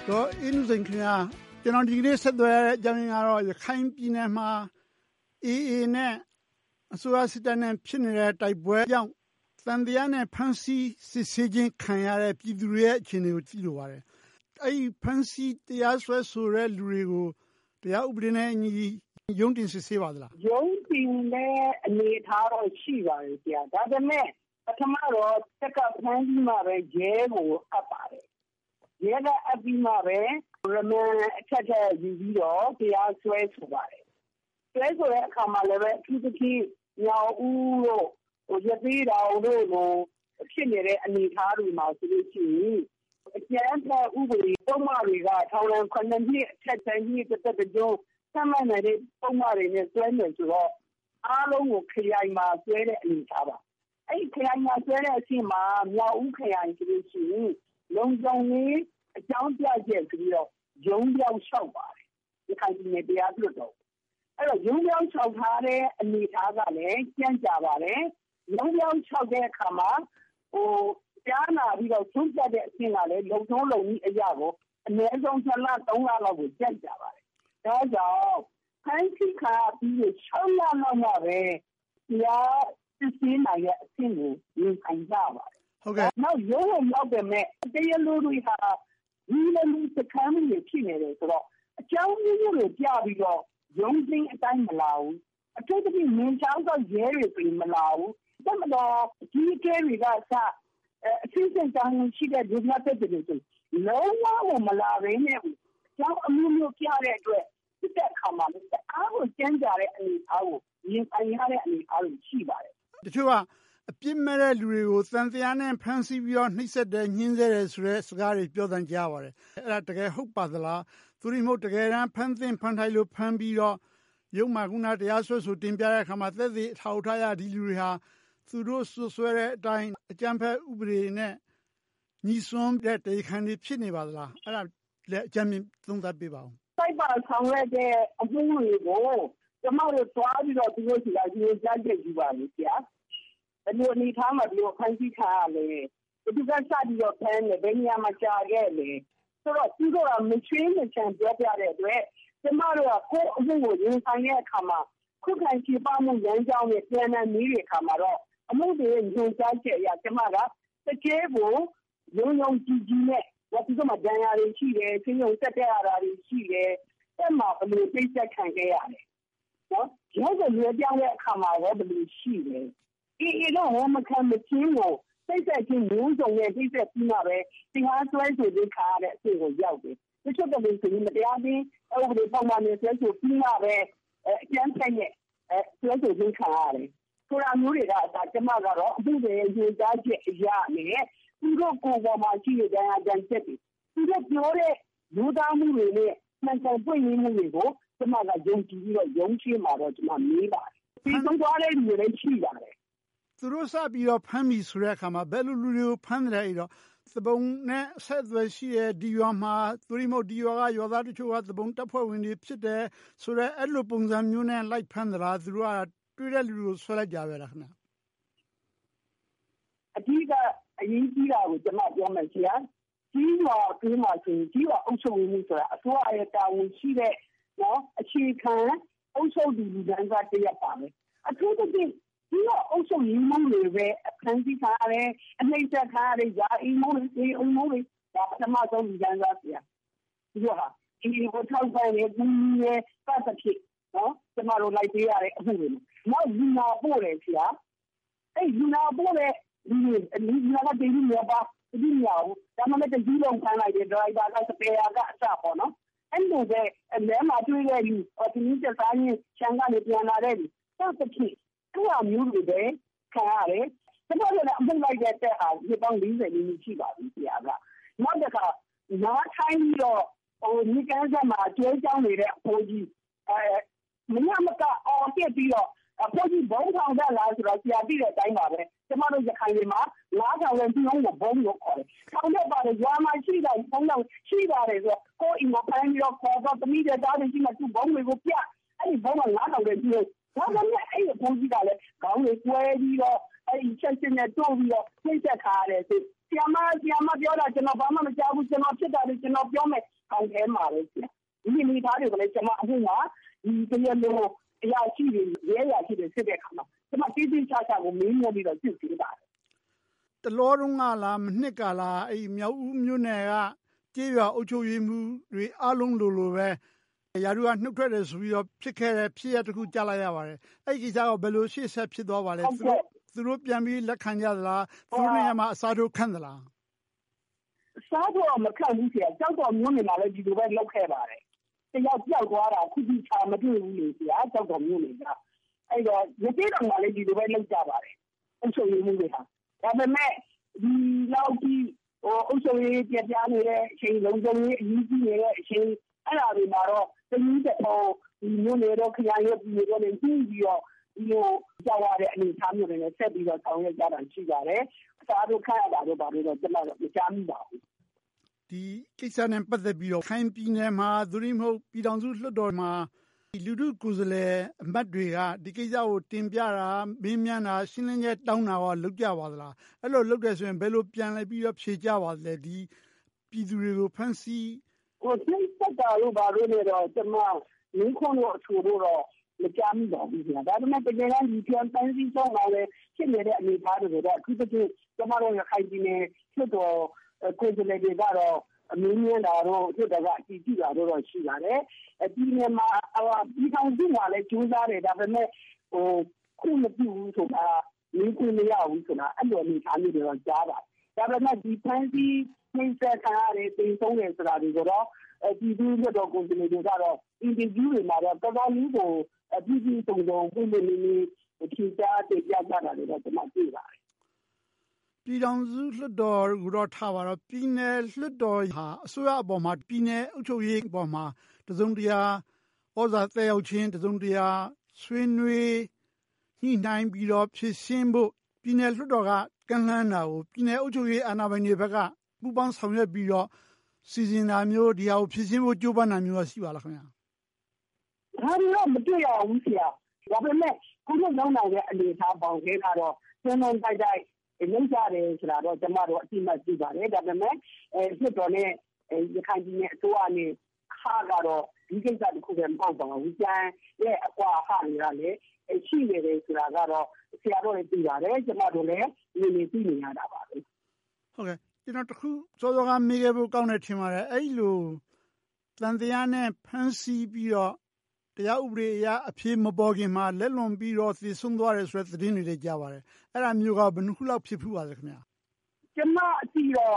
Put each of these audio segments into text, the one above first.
တော့အင်းဦးစိန်ခင်ဗျာကျွန်တော်ဒီကနေ့ဆက်သွယ်ရတဲ့အကြောင်းရင်းကတော့ရခိုင်ပြည်နယ်မှာ AA နဲ့အစိုးရစစ်တပ်နဲ့ဖြစ်နေတဲ့တိုက်ပွဲကြောင့်သံတရားနဲ့ဖမ်းဆီးစစ်ဆေးခြင်းခံရတဲ့ပြည်သူတွေရဲ့အခြေအနေကိုကြည့်လိုပါတယ်။အဲဒီဖမ်းဆီးတရားစွဲဆိုတဲ့လူတွေကိုတရားဥပဒေနဲ့အညီရုံးတင်စစ်ဆေးပါသလား။ရုံးတင်တဲ့အနေအထားတော့ရှိပါတယ်ဆရာ။ဒါပေမဲ့ပထမတော့တက်ကဖမ်းပြီးမှပဲရဲကိုအပ်ပါတယ်။ရဲကအပ်ပြီးမှပဲရမန်အထက်ထက်ယူပြီးတော့တရားစွဲဆိုပါတယ်။စွဲဆိုတဲ့အခါမှာလည်းပဲအထူးသဖြင့်ညောင်ဦးတို့ရသေးတောင်တို့လိုဖြစ်နေတဲ့အနေအထားတွေမှာဆိုလို့ရှိရင်အကျဉ်းဖက်ဥပဒေပုံမှန်တွေကထောင်ဒဏ်9နှစ်အထက်တန်းကြီးတစ်သက်ကြုံသတ်မှတ်နေတဲ့ပုံမှန်တွေနဲ့စွဲနေဆိုတော့အားလုံးကိုခရိုင်မှာစွဲတဲ့အနေအထားပါ။အဲ့ဒီခရိုင်မှာစွဲတဲ့အချိန်မှာမြောက်ဦးခရိုင်ဆိုလို့ရှိရင်လုံခြုံရေးအကြောင်းပြချက်ပြီးတော့ရုံးပြောင်းလျှောက်ပါတယ်။ဒီခိုင်ပြည်နယ်တရားလွှတ်တော်အဲ့တော့ရုံးပြောင်းလျှောက်ထားတဲ့အနေအထားကလည်းကြံ့ကြာပါတယ်။ရုံးပြောင်းလျှောက်တဲ့အခါမှာကြားနာပြီးတော့ဆုံးဖြတ်တဲ့အဆင့်ကလည်းလုံထုံးလုံကြီးအရာကိုအနည်းဆုံး7လ3လလောက်ကိုကြံ့ကြာပါတယ်။ဒါကြောင့်ဖမ်းဆီးခါပြီး6လလောက်မှပဲတရားစစ်ဆေးနိုင်တဲ့အဆင့်ကိုရင်ဆိုင်ကြပါတယ်။ဟုတ်ကဲ့။နောက်ရုံးဝင်ရောက်တဲ့မဲ့တရားလိုတွေဟာဒီလိုမျိုးစကမ်းတွေဖြစ်နေတယ်ဆိုတော့အကြောင်းမျိုးတွေပြပြီးတော့ရုံးချင်းအတိုင်းမလာဘူး။အထူးသဖြင့်မင်းချောင်းကရဲတွေပြင်မလာဘူး။ဒါမှတော့ဒီကဲတွေကစအထူးသဖြင့်တောင်းရှိတဲ့ဒုက္ခသက်တွေဆိုလုံးဝမလာရင်းနဲ့ကျောင်းအမျိုးမျိုးပြတဲ့အတွက်စစ်တဲ့အခါမှာလည်းအားကိုကျန်းကြတဲ့အနေအထားကိုရင်ဆိုင်ရတဲ့အနေအထားတွေရှိပါတယ်။တချို့ကအပြစ်မဲ့တဲ့လူတွေကိုသံတရားနဲ့ဖမ်းဆီးပြီးတော့နှိပ်စက်တယ်ညှင်းဆဲတယ်ဆိုတဲ့စကားတွေပြောသံကြားပါတယ်။အဲ့ဒါတကယ်ဟုတ်ပါသလား။သူတို့တကယ်တမ်းဖမ်းထိုက်လို့ဖမ်းပြီးတော့ရုံးမှာခုနတရားစွဲဆိုတင်ပြတဲ့အခါမှာသက်သေအထောက်အထားရဒီလူတွေဟာသူတို့ဆွဲတဲ့အတိုင်းအကြမ်းဖက်ဥပဒေနဲ့ညီစွန်းတဲ့တရားခံတွေဖြစ်နေပါသလား။အဲ့ဒါလည်းအကြမ်းမြင်သုံးသပ်ပေးပါဦး။စိုက်ပါဆောင်ရတဲ့အမှုတွေကိုကျမတို့တွားပြီးတော့သူတို့စီကဒီလိုကြားချက်ယူပါလိမ့်ဆရာ။ဘယ်လိုအနေထားမှာဒီလိုဖမ်းဆီးထားရလဲ။ဒီကစပြီးတော့ဖမ်းတယ်ဘယ်နေရာမှာကြာခဲ့လဲ။ဆိုတော့သူတို့ကမချွေးမချမ်းပြောပြတဲ့အတွက်ကျမတို့ကကိုယ့်အမှုကိုရင်ဆိုင်တဲ့အခါမှာခုခံချေပမှုရန်ကြောင်းနဲ့ပြန်လည်နေတဲ့အခါမှာတော့အမှုတွေညွှန်ကြားချက်အရကျမကတကယ်ကိုရုံကြည်ကြည်နဲ့ဒီကမှာဒဏ်ရာတွေရှိတယ်၊ချင်းရုံတက်တဲ့ရတာတွေရှိတယ်။အဲ့မှာဘယ်လိုပြည့်စက်ခံခဲ့ရတယ်။နော်။ရုံးကိုလွှဲပြောင်းတဲ့အခါမှာရောဘယ်လိုရှိလဲ။ဒီတော့ဝမခံမချင်းကိုစိတ်ဆက်ချင်းမျိုးစုံနဲ့ပြည့်စက်ပြီးမှပဲတရားစွဲဆိုခြင်းခါရတဲ့အဆင့်ကိုရောက်တယ်။တချို့ကလည်းဆိုရင်မတရားပြီးဥပဒေပုံမှန်နဲ့စွဲဆိုပြီးမှပဲအကျန်းဖက်နဲ့စွဲဆိုခြင်းခါရတယ်။ဆိုတာမျိုးတွေကအစားကျမကတော့အမှုတွေညွှန်ကြားချက်အရနဲ့သူတို့ကိုယ်ပေါ်မှာရှိတဲ့တရားကြံချက်တွေသူတို့ပြောတဲ့လူသားမှုတွေနဲ့မှန်ကန်ပွင့်ရင်းမှုတွေကိုကျမကယုံကြည်ပြီးတော့ရုံးချင်းမှာတော့ကျမမေးပါတယ်။ဒီသုံးသွားတဲ့လူတွေလည်းရှိပါတယ်။သူတို့စပြီးတော့ဖမ်းပြီဆိုတဲ့အခါမှာဘယ်လိုလူတွေကိုဖမ်းတယ်တော့သဘုံနဲ့ဆက်သွယ်ရှိတဲ့ဒီရွာမှာသူတို့မဟုတ်ဒီရွာကရွာသားတချို့ကသဘုံတပ်ဖွဲ့ဝင်တွေဖြစ်တယ်ဆိုတော့အဲ့လိုပုံစံမျိုးနဲ့လိုက်ဖမ်းသလားသူတို့ကတွေ့တဲ့လူကိုဆွဲလိုက်ကြပဲလားခင်ဗျအဓိကအရေးကြီးတာကိုကျွန်မပြောမယ်ဆရာကြီးရွာအတွင်းမှာဆိုရင်ကြီးရွာအုပ်ချုပ်ရေးမှုဆိုတာအစိုးရရဲ့တာဝန်ရှိတဲ့နော်အခြေခံအုပ်ချုပ်သူလူဒန်းစားတရက်ပါပဲအထူးသဖြင့်ဒီတော့အုပ်ချုပ်ရေးမှုတွေပဲအခန်းကြီးထားတယ်အနှိမ့်သက်ထားတယ်ယာအီမှုတွေဒီအုံမှုတွေဒါပထမဆုံးလူဒန်းစားဆရာဒီတော့ဟာဒီကိုထောက်ပံ့နေဘူးရဲ့ပတ်သက်ဖြစ်နော်ကျမတို့လိုက်ပေးရတဲ့အမှုတွေနောက်လူနာပို့တယ်ဆရာအဲ့လူနာပို့တဲ့ဒီနာကတည်းကမျိုးပါဒီမျိုးဒါမှမဟုတ်ဒီလုံးခံလိုက်တဲ့ဒရိုင်ဘာကစပယ်ယာကအစပေါ့နော်အဲ့လိုပဲလဲမှာတွေ့ရယူဒီနည်းစစားရင်ချန်ကနေပြန်လာတဲ့စသဖြင့်သူ့အမျိုးတွေပဲခံရတယ်ကျွန်တော်လည်းအမှုလိုက်တဲ့တက်ဟာဒီပေါင်း40နီးရှိပါပြီဆရာကနောက်တစ်ခါနားထိုင်းပြီးတော့ဒီကန်းဆက်မှာကျွေးကြောင်းနေတဲ့အဖိုးကြီးမင်းမကအော်တက်ပြီးတော့အဖိုးကြီးဘုံထောင်တက်လာဆိုတော့ဆရာသိတဲ့အတိုင်းပါပဲကျမတို့ရခိုင်ပြည်မှာလားဆောင်လည်းပြီးအောင်ဘုံလို့ခေါ်တယ်။ထောင်တက်ပါတယ်ရွာမှာရှိတယ်ဘုံတော့ရှိပါတယ်ဆိုတော့ကိုယ်အိမ်မှာဖမ်းပြီးတော့ခေါ်တော့တမိတဲ့သားတွေရှိမှသူ့ဘုံတွေကိုပြအဲ့ဒီဘုံကလားဆောင်လည်းပြီးလို့ဒါပေမဲ့အဲ့ဒီဘုံကြီးကလည်းခေါင်းတွေကွဲပြီးတော့အဲ့ဒီချက်ချင်းနဲ့တို့ပြီးတော့နှိမ့်ဆက်ခါရတယ်ဆိုဆရာမပြောတာကျွန်တော်ဘာမှမကြားဘူးကျွန်တော်ဖြစ်တာလေကျွန်တော်ပြောမယ်ထောင်ထဲမှာပဲဆရာဒီမိသားတွေကိုလည်းကျွန်မအခုမှဒီတရားလို့အရာရှိတွေရဲအရာရှိတွေစစ်တဲ့အခါမှာကျွန်မတိတိကျကျကိုမင်းမျိုးပြီးတော့စစ်ဆေးပါတယ်တလောတုန်းကလားမနှစ်ကလားအဲ့မြောက်ဦးမြို့နယ်ကကြေးရွာအုပ်ချုပ်ရေးမှုတွေအားလုံးလိုပဲရာထူးကနှုတ်ထွက်တယ်ဆိုပြီးတော့ဖြစ်ခဲ့တဲ့ဖြစ်ရတစ်ခုကြားလိုက်ရပါတယ်အဲ့ဒီကိစ္စကဘယ်လိုရှေ့ဆက်ဖြစ်သွားပါလဲသူတို့ပြန်ပြီးလက်ခံကြသလားသူတို့နေရာမှာအစားထိုးခန့်သလားစားတော့မခန့်ဘူးဆရာကြောက်တော်မျိုးနေမှာလည်းဒီလိုပဲလောက်ခဲ့ပါတယ်တယောက်ပြောက်သွားတာခုထိချာမတွေ့ဘူးလေဆရာကြောက်တော်မျိုးနေတာအဲ့တော့ဒီတေးတော်မှာလည်းဒီလိုပဲလောက်ကြပါတယ်အုပ်ချုပ်ရေးမှုတွေဟာဒါပေမဲ့ဒီလောက်ကြီးအုပ်ချုပ်ရေးပြပြနေတဲ့အချိန်လုံးစုံရေးအကြီးကြီးနေတဲ့အချိန်အဲ့ဒါတွေမှာတော့တနည်းတော့ဒီမျိုးနေတော့ခရိုင်ရဲ့ပြည်တော်တွေပြီးပြီးတော့ဒီလိုကြောက်ရတဲ့အနေအထားမျိုးတွေနဲ့ဆက်ပြီးတော့ဆောင်ရွက်ကြတာရှိကြတယ်အစားတို့ခန့်ရတာတော့ဘာလို့တော့ကျွန်တော်မကြားမိပါဘူးဒီကိစ္စနဲ့ပတ်သက်ပြီးတော့ခိုင်ပြည်နယ်မှာသူရိမဟုတ်ပြည်ထောင်စုလွှတ်တော်မှာလူထုကိုယ်စားလှယ်အမတ်တွေကဒီကိစ္စကိုတင်ပြတာမင်းမြန်းတာရှင်းလင်းချက်တောင်းတာရောလုပ်ကြပါသလားအဲ့လိုလုပ်တယ်ဆိုရင်ဘယ်လိုပြန်လဲပြီးတော့ဖြေကြပါသလဲဒီပြည်သူတွေကိုဖန်ဆီးဒီစက်တာလို့ဘာလို့လဲတော့ကျွန်မမင်းခွန်းတော့အထူတော့မကြားမိပါဘူးခင်ဗျာဒါပေမဲ့တကယ်တမ်းဒီပြန်ပန်းစည်းဆုံးလာတဲ့ဖြစ်နေတဲ့အနေအထားတွေတော့အခုတည်းကကျွန်မတို့ရခိုင်ပြည်နယ်ဖြစ်တော့ကိုယ်စားလှယ်တွေကတော့အမင်းမြန်းတာတော့ဖြစ်တော့ကအကြည့်ကြည့်တာတော့ရှိပါတယ်ဒီနေ့မှာဒီကောင်စီမှာလည်းကျူးစားတယ်ဒါပေမဲ့ခုမပြဘူးဆိုတာမင်းခွန်းမရဘူးဆိုတာအဲ့လိုအနေအထားမျိုးတွေတော့ကြားပါတယ်ဒါပေမဲ့ဒီပန်းစည်းနှိမ့်ဆက်ခံရတယ်တင်ဆုံးတယ်ဆိုတာတွေတော့ဒီလူတွေတော့ကိုယ်စားလှယ်တွေကတော့အင်တာဗျူးတွေမှာတော့တော်တော်လေးကိုပြည်ပြည်စုံစုံပြည်ပြည်လေးဖြေကြားတင်ပြကြတာတွေတော့ကျွန်တော်တွေ့ပါတယ်ပြည်ထောင်စုလွှတ်တော်ကိုတော့ထားပါတော့ပြည်နယ်လွှတ်တော်ဟာအစိုးရအပေါ်မှာပြည်နယ်အုပ်ချုပ်ရေးအပေါ်မှာတစုံတရာဩဇာသက်ရောက်ခြင်းတစုံတရာဆွေးနွေးညှိနှိုင်းပြီးတော့ဖြစ်ရှင်းဖို့ပြည်နယ်လွှတ်တော်ကကန့်လန့်တာကိုပြည်နယ်အုပ်ချုပ်ရေးအာဏာပိုင်တွေဘက်ကပူးပေါင်းဆောင်ရွက်ပြီးတော့စီစဉ်တာမျိုးဒီဟာကိုဖြစ်ရှင်းဖို့ကြိုးပမ်းတာမျိုးရှိပါလားခင်ဗျာဒါတော့မတွေ့ရဘူးဆရာဒါပေမဲ့ခုနကနောက်တဲ့အနေအထားပေါင်းခဲကတော့စင်းလုံးတိုက်တိုက်လုံးကြတယ်ဆိုတာတော့ကျွန်တော်တို့အတိအမှတ်ပြုပါတယ်ဒါပေမဲ့ဖြစ်တော်နဲ့ရခိုင်ပြည်နယ်အစိုးရနဲ့ဟာကတော့ဒီကိစ္စတခုတည်းမဟုတ်ပါဘူးကျန်ရဲ့အကွာဟာတွေကလည်းရှိနေတယ်ဆိုတာကတော့ဆရာတို့လည်းသိပါတယ်ကျွန်တော်တို့လည်းနေသိနေရတာပါပဲဟုတ်ကဲ့ကျွန်တော်တခုစောစောကမေးခဲ့ဖို့ကောင်းတယ်ထင်ပါတယ်အဲ့လိုတန်တရားနဲ့ဖန်ဆီးပြီးတော့တရားဥပဒေအရအဖြေမပေါ်ခင်မှာလက်လွန်ပြီးတော့သိဆုံးသွားတယ်ဆိုတဲ့သတင်းတွေကြားပါတယ်အဲ့ဒါမျိုးကဘယ်နှခုလောက်ဖြစ်ဖူးပါလဲခင်ဗျာကျွန်မအတိတော့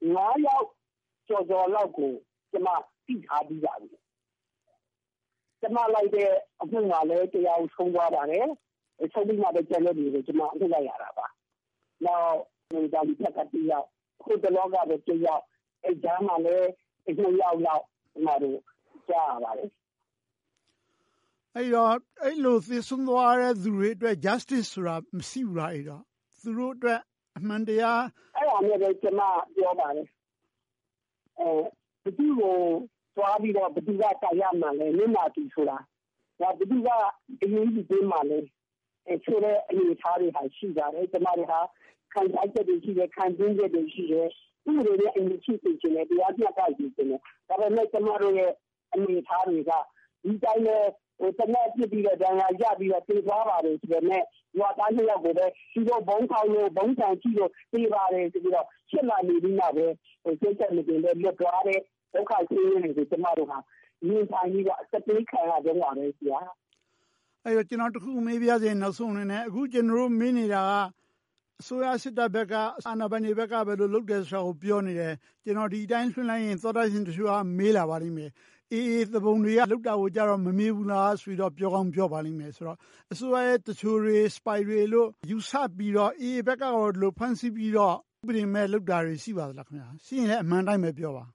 9ယောက်ကျော်လောက်ကိုကျွန်မသိထားပြီးပါပြီကျွန်မလိုက်တဲ့အမှုမှာလည်းတရားဆုံးသွားပါတယ်ဆုံးပြီးမှပဲကျန်တဲ့တွေကိုကျွန်မအမှုလိုက်ရတာပါနောက်ဒါဒီဖြတ်ကတည်းကခုတလောကပဲတယောက်အဲဂျားမှာလည်းအကျိုးရောက်ကျွန်တော်တို့ကြားရပါတယ်အဲ့တော့အဲ့လိုသိဆုံးသွားတဲ့သူတွေအတွက် justice ဆိုတာမရှိဘူးလားအဲ့တော့သူတို့အတွက်အမှန်တရားအဲ့ဒါမျိုးပဲကျွန်မပြောပါတယ်ဘယ်သူကိုသွားပြီးတော့ဘယ်သူကတာရမှလဲမျက်နှာတူဆိုတာဒါဘယ်သူကအရေးကြီးပေးမှလဲဆိုတဲ့အနေအထားတွေဟာရှိကြတယ်ကျွန်မတို့ဟာခံစားချက်တွေရှိတယ်ခံပြင်းချက်တွေရှိတယ်သူတွေရဲ့အမြင့်ရှိနေတယ်တရားပြတ်ကြည့်နေတယ်ဒါပေမဲ့ကျွန်မတို့ရဲ့အနေအထားတွေကဒီတိုင်းနဲ့တနက်ပြစ်ပြီးတော့ဒဏ်ရာရပြီးတော့ပြေးသွားပါတယ်ဆိုတော့နဲ့ရွာသားနှစ်ယောက်ကိုပဲဒီလိုဘုံခေါင်းလို့ဘုံဆန်ကြည့်လို့ပြေးပါတယ်ဆိုပြီးတော့ရှစ်လာနေပြီးမှပဲစိတ်ချက်မတင်လို့လွတ်သွားတဲ့ဒုက္ခချင်းတွေကိုကျွန်တော်တို့ဟာမြင်ဆိုင်ပြီးတော့စက်ပေးခံရတော့ပါပဲဆရာအဲ့တော့ကျွန်တော်တခုမေးပြစေနောက်ဆုံးအနေနဲ့အခုကျွန်တော်တို့မေးနေတာကအစိုးရစစ်တပ်ဘက်ကအာဏာပိုင်တွေဘက်ကပဲလို့လုပ်တယ်ဆိုတာကိုပြောနေတယ်ကျွန်တော်ဒီအတိုင်းလွှင့်လိုက်ရင်သောတာရှင်တချို့ကမေးလာပါလိမ့်မယ်အေးသဘုံတွေကလောက်တာကိုကြတော့မမေးဘူးလားဆိုတော့ပြောကောင်းပြောပါလိမ့်မယ်ဆိုတော့အစိုးရရဲ့တချို့တွေ spy တွေလို့ယူဆပြီးတော့အေးဘက်ကလို့ဖန်ဆီးပြီးတော့ဥပဒေမဲ့လောက်တာတွေရှိပါသလားခင်ဗျာရှိရင်လည်းအမှန်တိုင်းပဲပြောပါ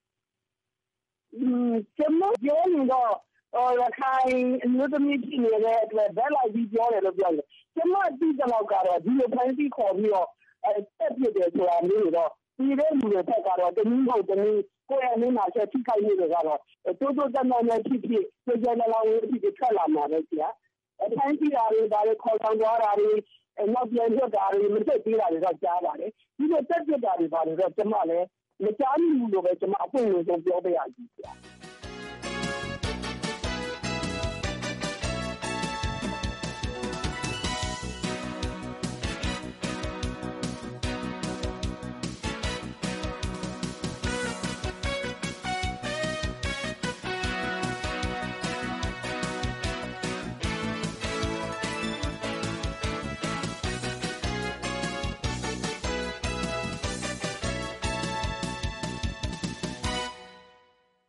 ကျွန်တော်ပြောနေတော့ရခိုင်အမျိုးသမီးပြည်နယ်ရဲ့အတွက်ဘယ်လိုက်ပြီးပြောတယ်လို့ပြောတယ်ကျွန်တော်ဒီတော့ကတော့ဒီလိုဖန်ဆီးခေါ်ပြီးတော့တက်ပြတယ်ဆိုတာမျိုးတော့ဒီတဲ့လူတွေတက်ကတော့တနည်းဟုတ်တနည်းကိုယ်အနေနဲ့ဆက်ထိခိုက်နေတယ်ကတော့တိုးတိုးတက်တက်နဲ့ဖြစ်ဖြစ်ကြေကြေလာလာဝေးဖြစ်ထွက်လာမှာပဲဆရာအတိုင်းပြည်ရာတွေဒါတွေခေါ်ဆောင်သွားတာတွေနောက်ပြန်ထွက်တာတွေမသိသေးတာတွေတော့ကြားပါတယ်ဒီလိုတက်ပြတာတွေပါတယ်တော့ကျွန်မလည်းမကြားမိဘူးလို့ပဲကျွန်မအပွင့်လို့ဆုံးပြောပြရစီဆရာ